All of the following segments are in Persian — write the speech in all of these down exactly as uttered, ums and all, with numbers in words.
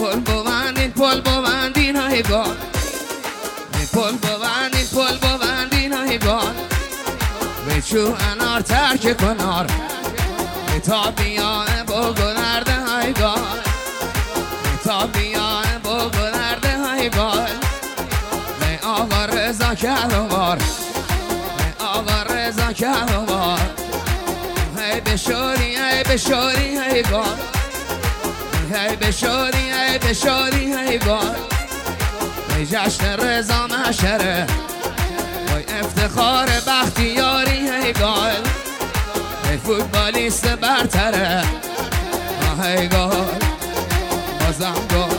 پل ببندین پل ببندین های گل پل ببندین پل ببندین های گل بچو انار ترک کنار تا بیاه با گلرده های گل تا بیاه با گلرده های گل ای آقا رضا کهوار ای آقا رضا کهوار ای بشوری ای بشوری ای گل ای بشوری ای بشوری ای گل ای جشن رضا محشره وای افتخار بختیاری ای گل ای فوتبالیست برتره ای گل بازم گل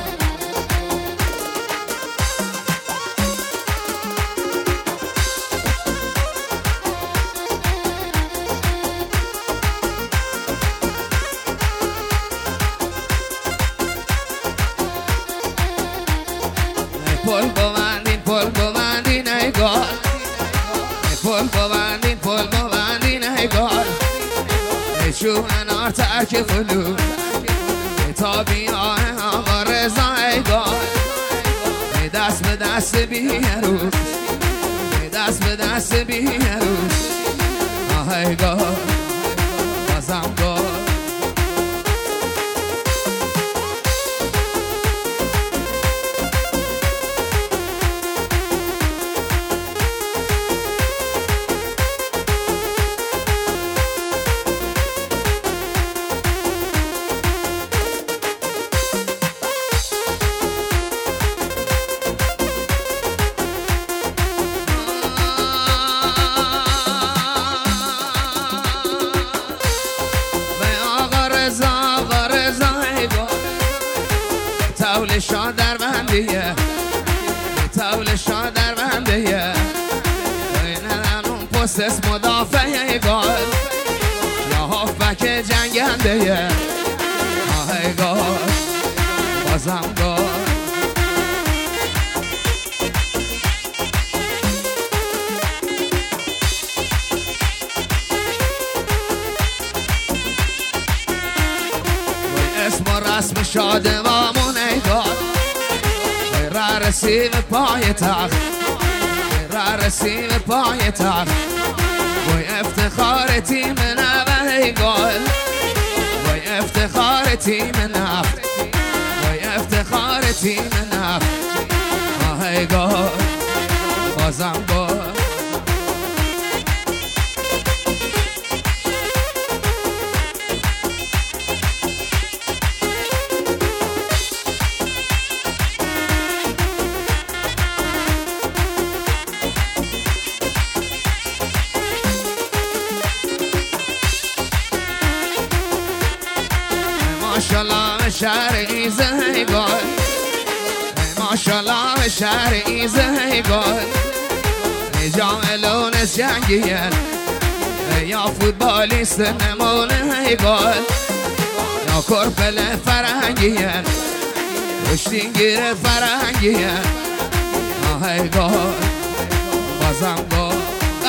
پل ببندین پل ببندین ای گل پل ببندین پل ببندین ای گل ای چو انار ترک فلو ای تا بیاه آقا رضا ای گل ای دست به دست بیروز ای دست به دست بیروز ای گل بازم گل تول شاه در بندیه تول شاه در بندیه این اون پست اسم مدافعه گل یا هافبک جنگنده آه گل بازم گل اسم و رسم شادمامون ای گل را رسیم پای تخت را رسیم پای تخت وای افتخار تیم نوه ای گل وای افتخار تیم نفت وای افتخار تیم نفت آه ای گل بازم گل ماشالله شهر ایزه ای گل ماشالله شهر ایزه ای گل ای جاملونس جنگیه یا فوتبالیست نمونه ای گل یا کرپل فرنگیه کشتینگیر فرنگیه آه ای گل بازم گل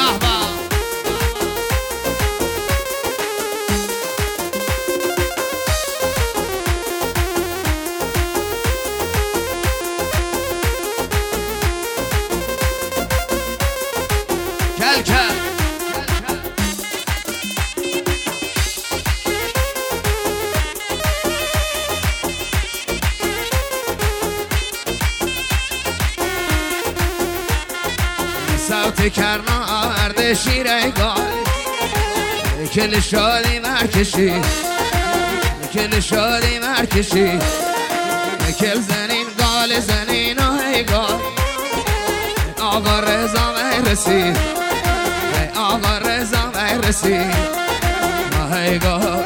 صوت کرنا ارد شیره گل کل شادی مرکشی کل شادی مرکشی کل زنین گال زنین ای گل آقا رضا میرسی آقا رضا میرسی ای گل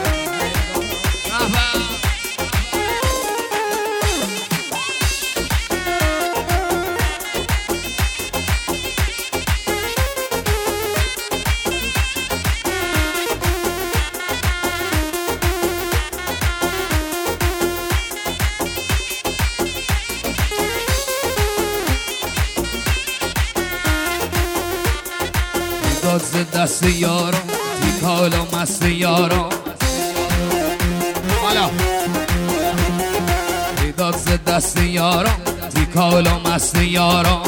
داد دست یارم تیکال و مست یارم حالا داد دست یارم تیکال و مست یارم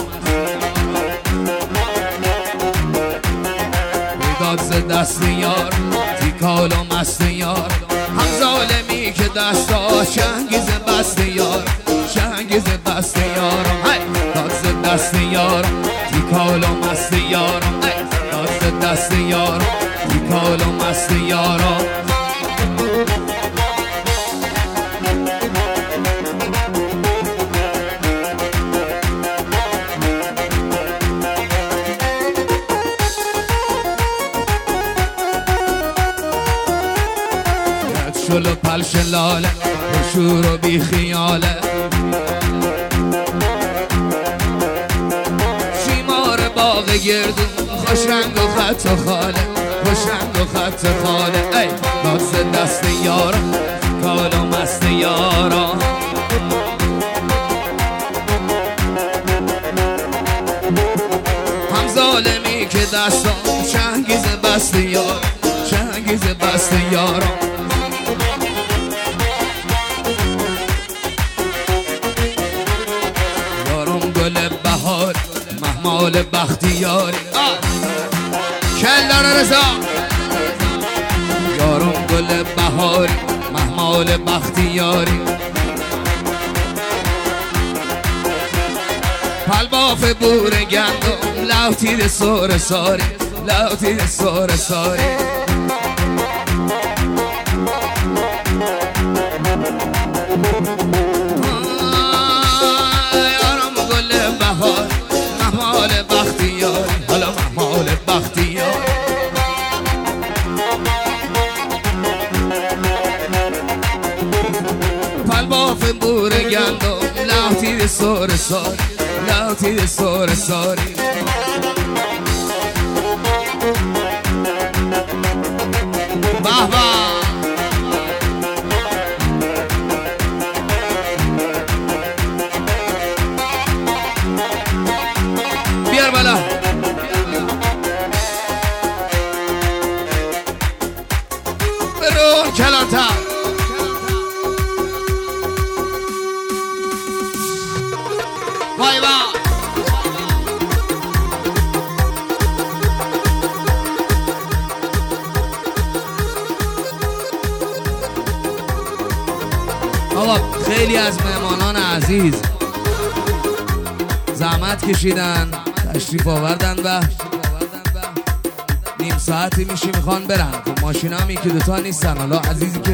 داد ز دست یار تیکال و مست یار هم ظالمی که دستا شنگیز بست یار شنگیز بست یارم داد ز دست یار تیکال و مست یارم داد ز دست یار تیکال و مست یارم شلو پلش لاله شور و بی خیاله شیمار باغ گردون خوش رنگ و خط و خاله خوش رنگ و خط خاله ای داد دست یارم کال و مست یارم هم ظالمی که دستم چنگیز بست یار چنگیز بست یارم گل بهار محمال بختیاری کلدار رضا یارم گل بهار محمال بختیاری پلباف بور گندم لوتید سور ساری لوتید سور ساری محمال بختیاری حالا محمال بختیاری پلباف بور گندم لوتید سور ساری لوتید سور ساری به به بیار بالا برو کلانتر وای وای آقا خیلی از مهمانان عزیز زحمت کشیدن تشریف آوردن و نیم ساعتی میشه میخوان برن. خب ماشینا هم یکی دوتا نیستن. حالا عزیزی که